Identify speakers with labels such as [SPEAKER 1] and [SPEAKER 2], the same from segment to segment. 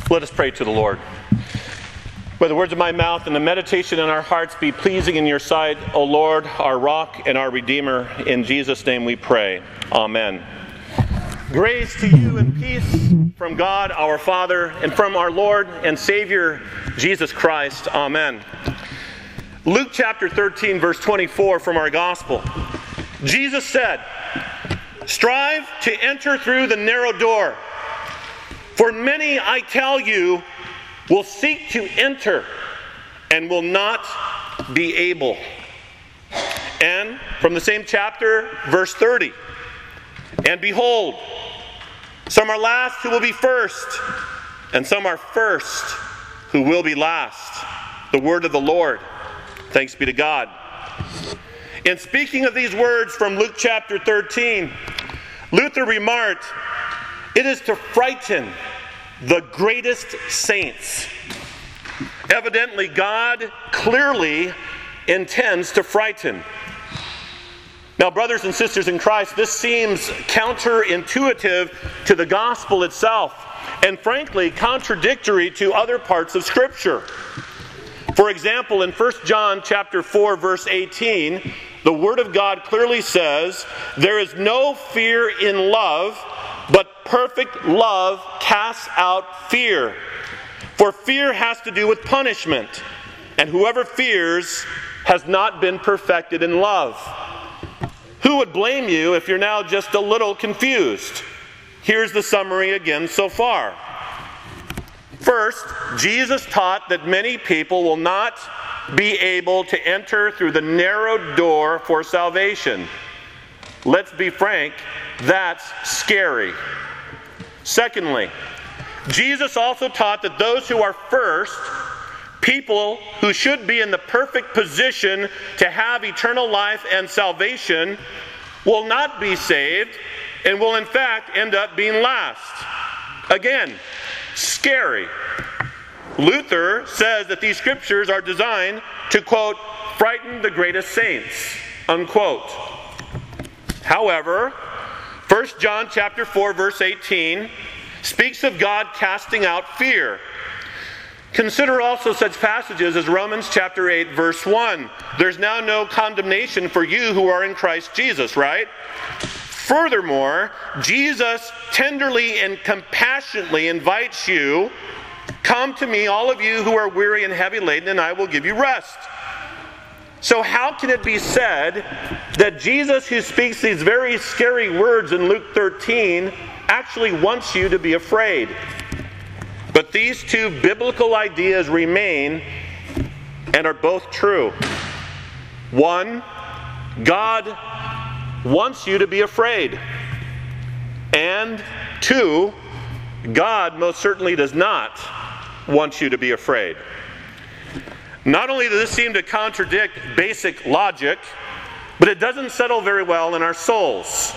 [SPEAKER 1] Let us pray to the Lord. May the words of my mouth and the meditation in our hearts be pleasing in your sight, O Lord, our rock and our redeemer. In Jesus' name we pray. Amen. Grace to you and peace from God our Father and from our Lord and Savior Jesus Christ. Amen. Luke chapter 13 verse 24 from our gospel. Jesus said, "Strive to enter through the narrow door. For many, I tell you, will seek to enter and will not be able." And from the same chapter, verse 30. "And behold, some are last who will be first, and some are first who will be last." The word of the Lord. Thanks be to God. In speaking of these words from Luke chapter 13, Luther remarked, "It is to frighten the greatest saints." Evidently, God clearly intends to frighten. Now, brothers and sisters in Christ, this seems counterintuitive to the gospel itself, and frankly, contradictory to other parts of Scripture. For example, in 1 John chapter 4, verse 18, the Word of God clearly says, "There is no fear in love, but perfect love casts out fear. For fear has to do with punishment, and whoever fears has not been perfected in love." Who would blame you if you're now just a little confused? Here's the summary again so far. First, Jesus taught that many people will not be able to enter through the narrow door for salvation. Let's be frank, that's scary. Secondly, Jesus also taught that those who are first, people who should be in the perfect position to have eternal life and salvation, will not be saved and will in fact end up being last. Again, scary. Luther says that these scriptures are designed to, quote, frighten the greatest saints, unquote. However, 1 John chapter 4, verse 18 speaks of God casting out fear. Consider also such passages as Romans chapter 8, verse 1. There's now no condemnation for you who are in Christ Jesus, right? Furthermore, Jesus tenderly and compassionately invites you, "Come to me, all of you who are weary and heavy laden, and I will give you rest." So how can it be said that Jesus, who speaks these very scary words in Luke 13, actually wants you to be afraid? But these two biblical ideas remain and are both true. One, God wants you to be afraid. And two, God most certainly does not want you to be afraid. Not only does this seem to contradict basic logic, but it doesn't settle very well in our souls.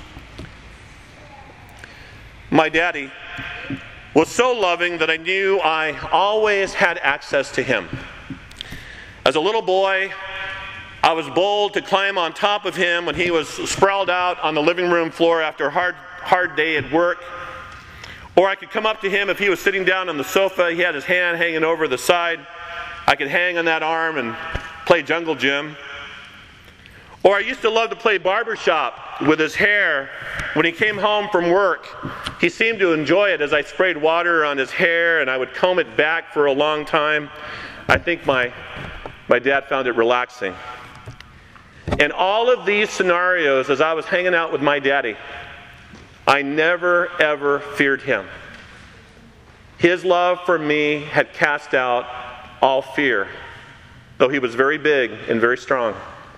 [SPEAKER 1] My daddy was so loving that I knew I always had access to him. As a little boy, I was bold to climb on top of him when he was sprawled out on the living room floor after a hard day at work. Or I could come up to him if he was sitting down on the sofa. He had his hand hanging over the side. I could hang on that arm and play Jungle Gym. Or I used to love to play barbershop with his hair when he came home from work. He seemed to enjoy it as I sprayed water on his hair and I would comb it back for a long time. I think my dad found it relaxing. In all of these scenarios, as I was hanging out with my daddy, I never ever feared him. His love for me had cast out all fear, though he was very big and very strong.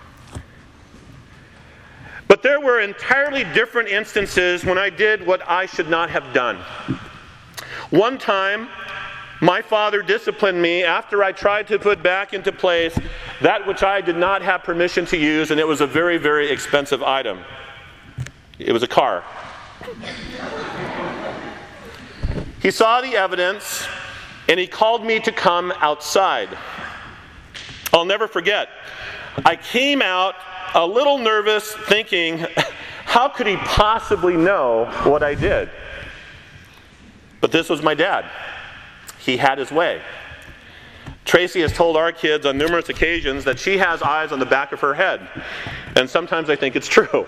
[SPEAKER 1] But there were entirely different instances when I did what I should not have done. One time, my father disciplined me after I tried to put back into place that which I did not have permission to use, and it was a very, very expensive item. It was a car. He saw the evidence, and he called me to come outside. I'll never forget. I came out a little nervous, thinking, how could he possibly know what I did? But this was my dad. he had his way. Tracy has told our kids on numerous occasions that she has eyes on the back of her head. And sometimes I think it's true.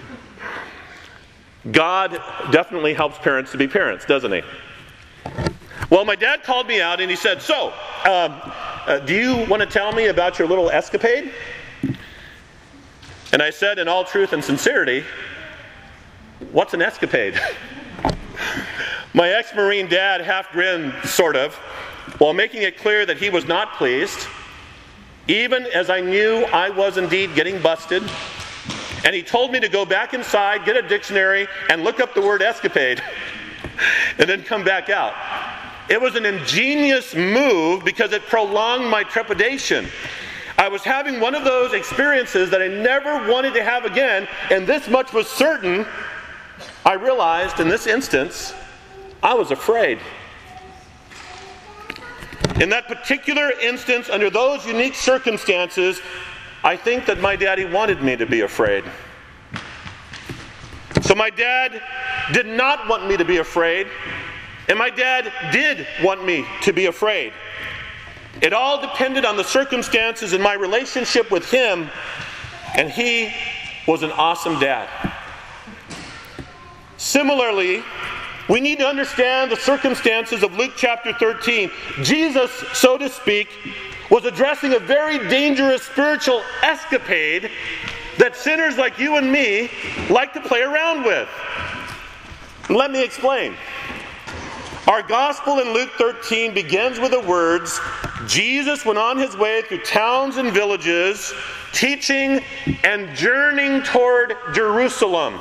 [SPEAKER 1] God definitely helps parents to be parents, doesn't he? Well, my dad called me out and he said, "So, do you want to tell me about your little escapade?" And I said, in all truth and sincerity, "What's an escapade?" My ex-Marine dad half grinned, sort of, while making it clear that he was not pleased, even as I knew I was indeed getting busted. And he told me to go back inside, get a dictionary, and look up the word escapade, and then come back out. It was an ingenious move because it prolonged my trepidation. I was having one of those experiences that I never wanted to have again, and this much was certain. I realized in this instance, I was afraid. In that particular instance, under those unique circumstances, I think that my daddy wanted me to be afraid. So my dad did not want me to be afraid, and my dad did want me to be afraid. It all depended on the circumstances in my relationship with him, and he was an awesome dad. Similarly, we need to understand the circumstances of Luke chapter 13. Jesus, so to speak, was addressing a very dangerous spiritual escapade that sinners like you and me like to play around with. Let me explain. Our gospel in Luke 13 begins with the words, "Jesus went on his way through towns and villages, teaching and journeying toward Jerusalem."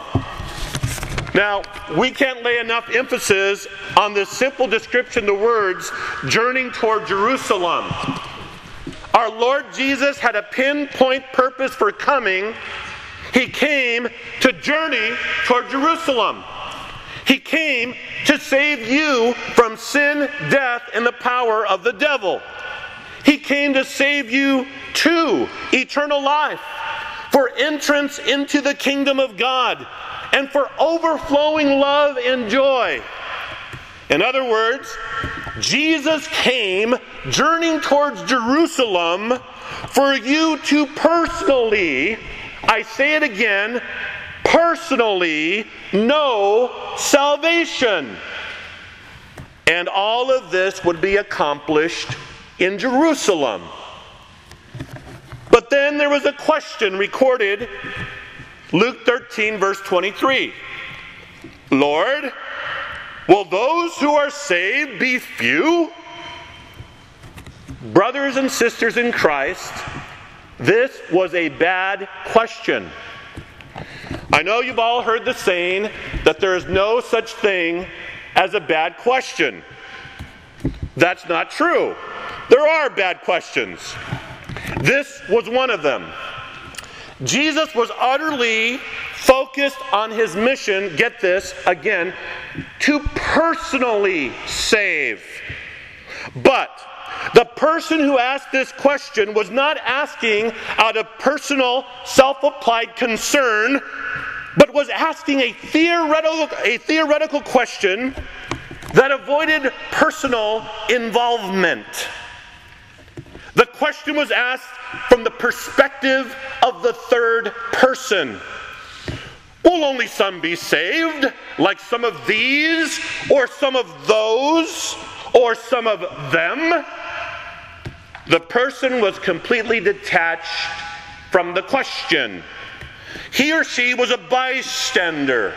[SPEAKER 1] Now, we can't lay enough emphasis on this simple description, the words, journeying toward Jerusalem. Our Lord Jesus had a pinpoint purpose for coming. He came to journey toward Jerusalem. He came to save you from sin, death, and the power of the devil. He came to save you to eternal life, for entrance into the kingdom of God, and for overflowing love and joy. In other words, Jesus came journeying towards Jerusalem for you to personally, I say it again, personally know salvation. And all of this would be accomplished in Jerusalem. But then there was a question recorded, Luke 13, verse 23. "Lord, will those who are saved be few?" Brothers and sisters in Christ, this was a bad question. I know you've all heard the saying that there is no such thing as a bad question. That's not true. There are bad questions. This was one of them. Jesus was utterly focused on his mission, get this, again, to personally save. But the person who asked this question was not asking out of personal, self-applied concern, but was asking a theoretical question that avoided personal involvement. The question was asked from the perspective of the third person. Will only some be saved, like some of these, or some of those, or some of them? The person was completely detached from the question. He or she was a bystander.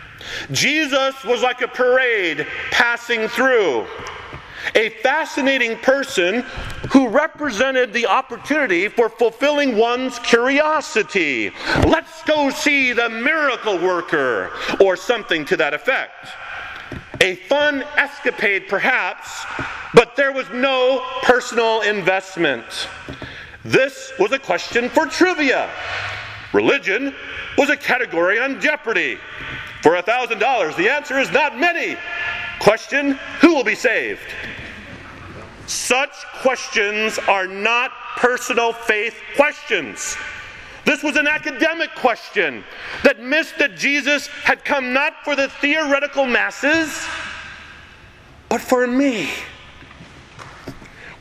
[SPEAKER 1] Jesus was like a parade passing through. A fascinating person who represented the opportunity for fulfilling one's curiosity. Let's go see the miracle worker, or something to that effect. A fun escapade perhaps, but there was no personal investment. This was a question for trivia. Religion was a category on Jeopardy! For $1,000, the answer is not many. Question, who will be saved? Such questions are not personal faith questions. This was an academic question that missed that Jesus had come not for the theoretical masses, but for me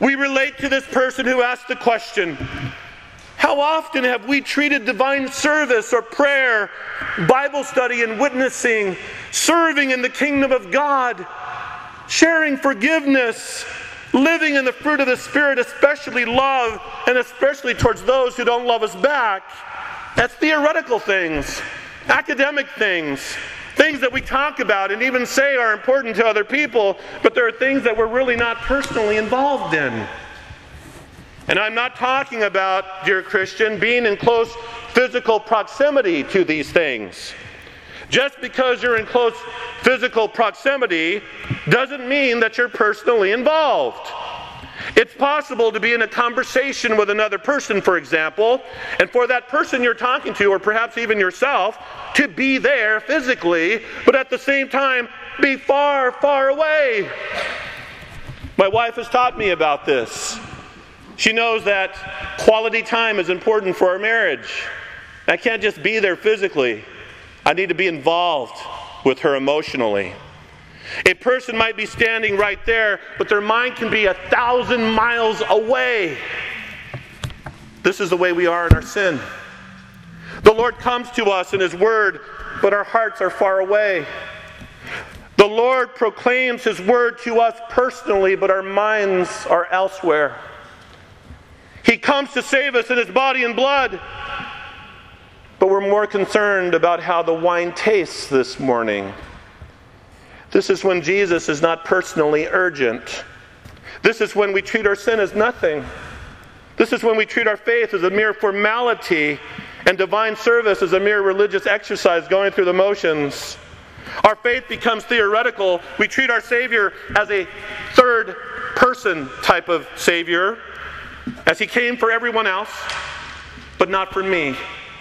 [SPEAKER 1] We relate to this person who asked the question, how often have we treated divine service or prayer, Bible study and witnessing, serving in the kingdom of God, sharing forgiveness, living in the fruit of the Spirit, especially love, and especially towards those who don't love us back? That's theoretical things, academic things, things that we talk about and even say are important to other people, but there are things that we're really not personally involved in. And I'm not talking about, dear Christian, being in close physical proximity to these things. Just because you're in close physical proximity doesn't mean that you're personally involved. It's possible to be in a conversation with another person, for example, and for that person you're talking to, or perhaps even yourself, to be there physically, but at the same time be far, far away. My wife has taught me about this. She knows that quality time is important for our marriage. I can't just be there physically. I need to be involved with her emotionally. A person might be standing right there, but their mind can be 1,000 miles away. This is the way we are in our sin. The Lord comes to us in His Word, but our hearts are far away. The Lord proclaims His Word to us personally, but our minds are elsewhere. He comes to save us in His body and blood, but we're more concerned about how the wine tastes this morning. This is when Jesus is not personally urgent. This is when we treat our sin as nothing. This is when we treat our faith as a mere formality and divine service as a mere religious exercise going through the motions. Our faith becomes theoretical. We treat our Savior as a third person type of Savior, as He came for everyone else, but not for me.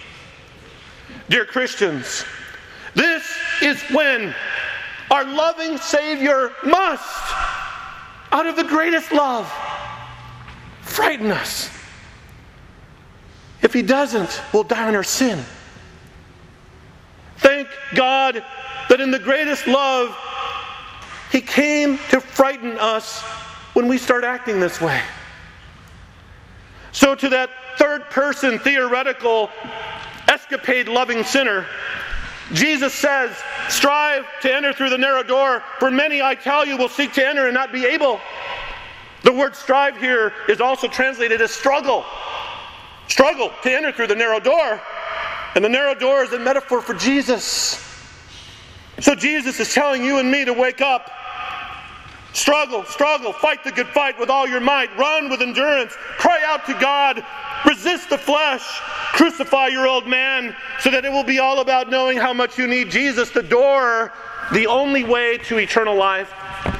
[SPEAKER 1] Dear Christians, this is when our loving Savior must, out of the greatest love, frighten us. If He doesn't, we'll die in our sin. Thank God that in the greatest love, He came to frighten us when we start acting this way. So to that third person, theoretical, escapade-loving sinner, Jesus says, strive to enter through the narrow door, for many, I tell you, will seek to enter and not be able. The word strive here is also translated as struggle. Struggle to enter through the narrow door. And the narrow door is a metaphor for Jesus. So Jesus is telling you and me to wake up. Struggle, struggle, fight the good fight with all your might. Run with endurance. Cry out to God. Resist the flesh. Crucify your old man so that it will be all about knowing how much you need Jesus, the door, the only way to eternal life.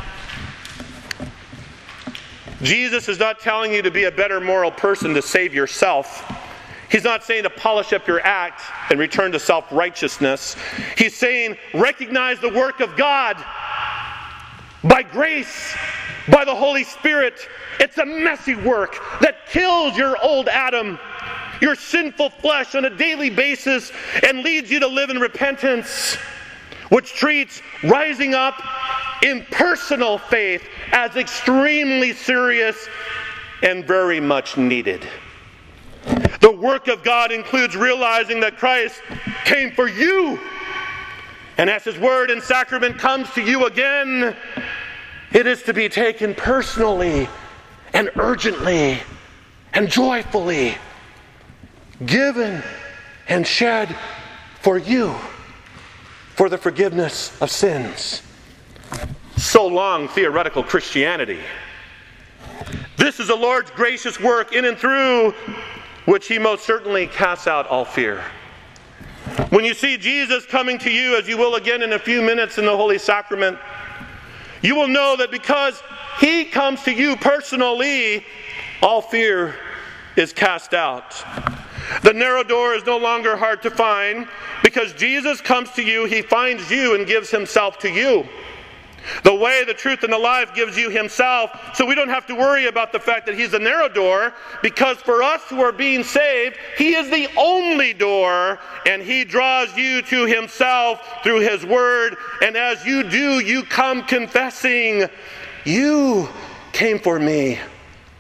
[SPEAKER 1] Jesus is not telling you to be a better moral person to save yourself. He's not saying to polish up your act and return to self-righteousness. He's saying recognize the work of God by grace, by the Holy Spirit. It's a messy work that kills your old Adam, your sinful flesh on a daily basis, and leads you to live in repentance, which treats rising up in personal faith as extremely serious and very much needed. The work of God includes realizing that Christ came for you. And as His Word and sacrament comes to you again, it is to be taken personally and urgently and joyfully, given and shed for you, for the forgiveness of sins. So long, theoretical Christianity. This is the Lord's gracious work in and through which He most certainly casts out all fear. When you see Jesus coming to you, as you will again in a few minutes in the Holy Sacrament, you will know that because He comes to you personally, all fear is cast out. The narrow door is no longer hard to find. Because Jesus comes to you, He finds you and gives Himself to you. The way, the truth, and the life gives you Himself, so we don't have to worry about the fact that He's a narrow door, because for us who are being saved, He is the only door, and He draws you to Himself through His Word, and as you do, you come confessing, you came for me,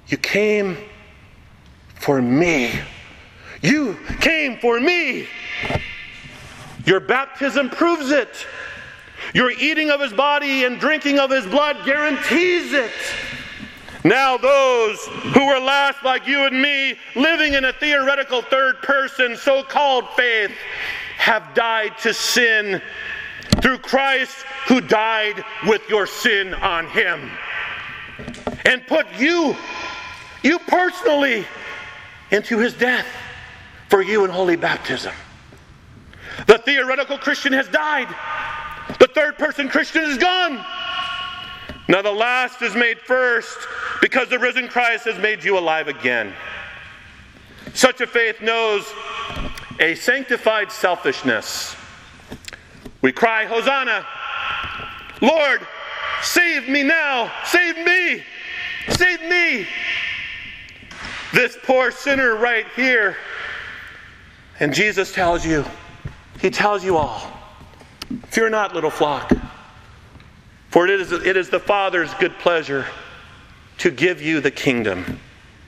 [SPEAKER 1] You came for me. You came for me. Your baptism proves it. Your eating of his body and drinking of his blood guarantees it. Now those who were last like you and me, living in a theoretical third person, so-called faith, have died to sin through Christ, who died with your sin on him. And put you personally, into his death for you in holy baptism. The theoretical Christian has died. The third person Christian is gone. Now the last is made first, because the risen Christ has made you alive again. Such a faith knows a sanctified selfishness. We cry, Hosanna! Lord, save me now! Save me! Save me! This poor sinner right here. And Jesus tells you, he tells you all, fear not, little flock, for it is the Father's good pleasure to give you the kingdom.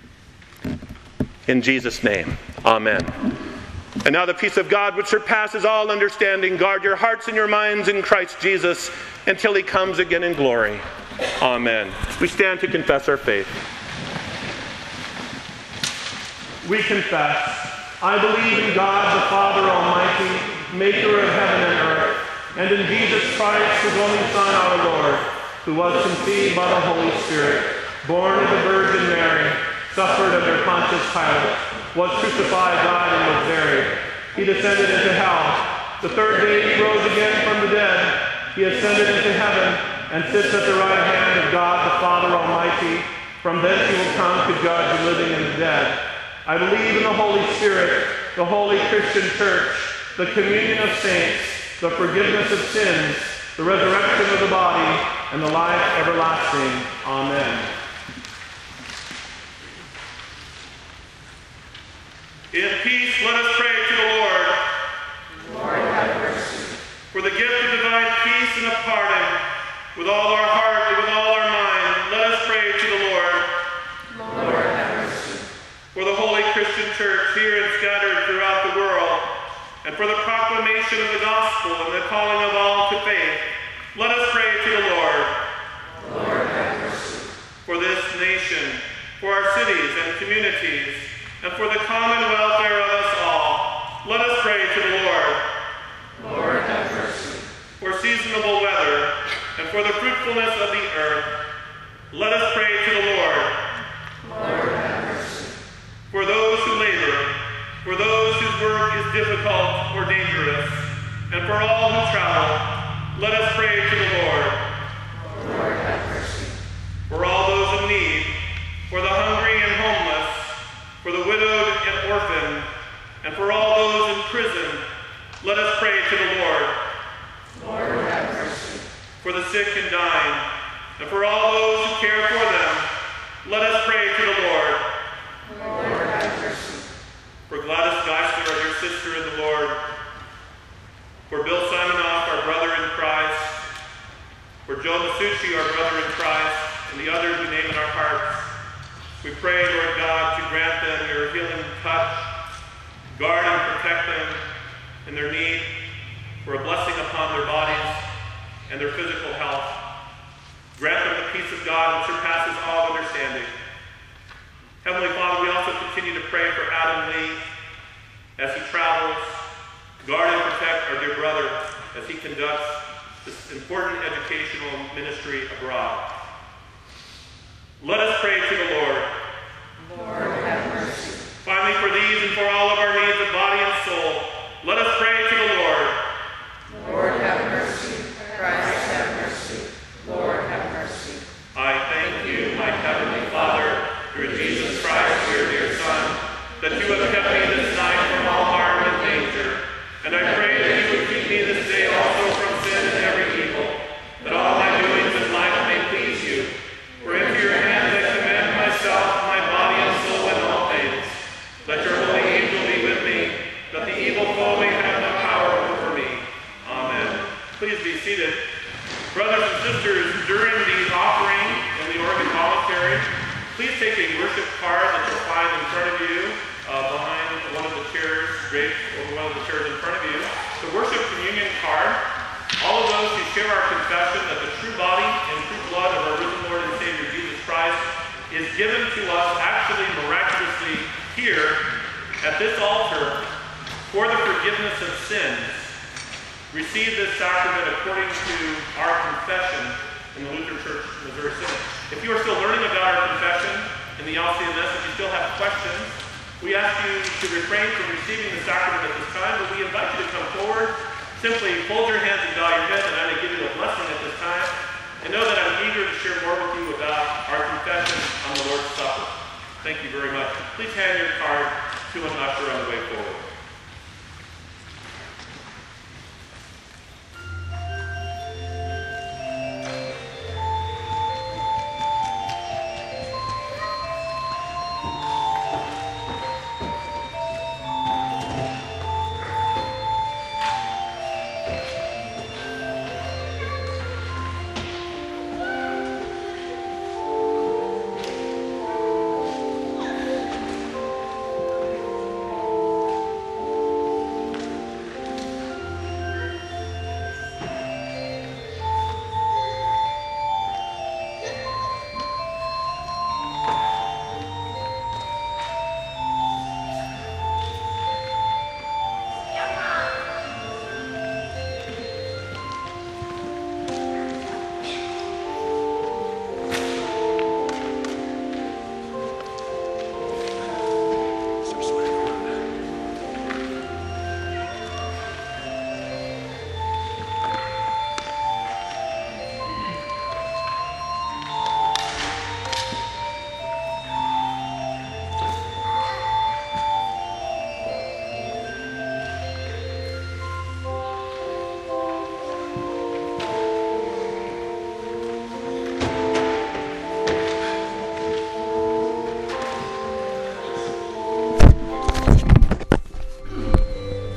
[SPEAKER 1] In Jesus' name, amen. And now the peace of God, which surpasses all understanding, guard your hearts and your minds in Christ Jesus until he comes again in glory. Amen. We stand to confess our faith. We confess, I believe in God the Father Almighty, maker of heaven and earth, and in Jesus Christ, his only Son, our Lord, who was conceived by the Holy Spirit, born of the Virgin Mary, suffered under Pontius Pilate, was crucified, died, and was buried. He descended into hell. The third day he rose again from the dead. He ascended into heaven and sits at the right hand of God the Father Almighty. From thence he will come to judge the living and the dead. I believe in the Holy Spirit, the holy Christian church, the communion of saints, the forgiveness of sins, the resurrection of the body, and the life everlasting. Amen. In peace, let us pray to the Lord.
[SPEAKER 2] Lord, have mercy.
[SPEAKER 1] For the gift of divine peace and of pardon, with all our heart and with all our mind, let us pray to the Lord.
[SPEAKER 2] Lord, have mercy.
[SPEAKER 1] For the holy Christian church here and scattered throughout the world, and for the proclamation of the gospel and the calling of all to faith, let us pray to the Lord.
[SPEAKER 2] Lord, have mercy.
[SPEAKER 1] For this nation, for our cities and communities, and for the common welfare of us all, let us pray to the Lord.
[SPEAKER 2] Lord, have mercy.
[SPEAKER 1] For seasonable weather, and for the fruitfulness of the earth, let us pray to the Lord.
[SPEAKER 2] Lord, have mercy.
[SPEAKER 1] For those who labor, for those whose work is difficult or dangerous, and for all who travel, let us pray to the Lord.
[SPEAKER 2] Lord, have mercy.
[SPEAKER 1] For all those in need, for the hungry and homeless, for the widowed and orphan, and for all those in prison, let us pray to the Lord.
[SPEAKER 2] Lord, have mercy.
[SPEAKER 1] For the sick and dying, and for all those who care for them, let us pray to the Lord.
[SPEAKER 2] Lord, have mercy.
[SPEAKER 1] For Gladys Geisler, our dear sister in the Lord, for Bill Simonoff, our brother in Christ, for Joe Masucci, our brother in Christ, and the others we name in our hearts, we pray, Lord God, to grant them your healing touch, guard and protect them in their need, for a blessing upon their bodies and their physical health. Grant them the peace of God which surpasses all understanding. Heavenly Father, we also continue to pray for Adam Lee as he travels. Guard and protect our dear brother as he conducts this important educational ministry abroad. Let us pray to the Lord.
[SPEAKER 2] Lord, have mercy.
[SPEAKER 1] Finally, for these and for all of our needs of body and soul, let us pray to the Lord.
[SPEAKER 2] Lord, have mercy. Christ, have mercy. Lord, have mercy.
[SPEAKER 1] I thank you, my heavenly Father, through Jesus Christ, your dear Son, that you have kept me this night from all harm and danger. And I pray that you would keep me this day also from sin and every evil, that all my doings in life may please you. For into your hands I commend myself, my body and soul in all things. Let your holy angel be with me, that the evil foe may have no power over me. Amen. Please be seated. Brothers and sisters, during the offering and the organ voluntary, Please take a worship card that you'll find in front of you, behind one of the chairs, draped over one of the chairs in front of you. The worship communion card. All of those who share our confession that the true body and true blood of our risen Lord and Savior Jesus Christ is given to us actually miraculously here at this altar for the forgiveness of sins. Receive this sacrament according to our confession in the Lutheran Church Missouri Synod. If you are still learning about our confession in the LCMS, if you still have questions, we ask you to refrain from receiving the sacrament at this time, but we invite you to come forward. Simply fold your hands and bow your head, and I may give you a blessing at this time. And know that I'm eager to share more with you about our confession on the Lord's Supper. Thank you very much. Please hand your card to an usher on the way forward.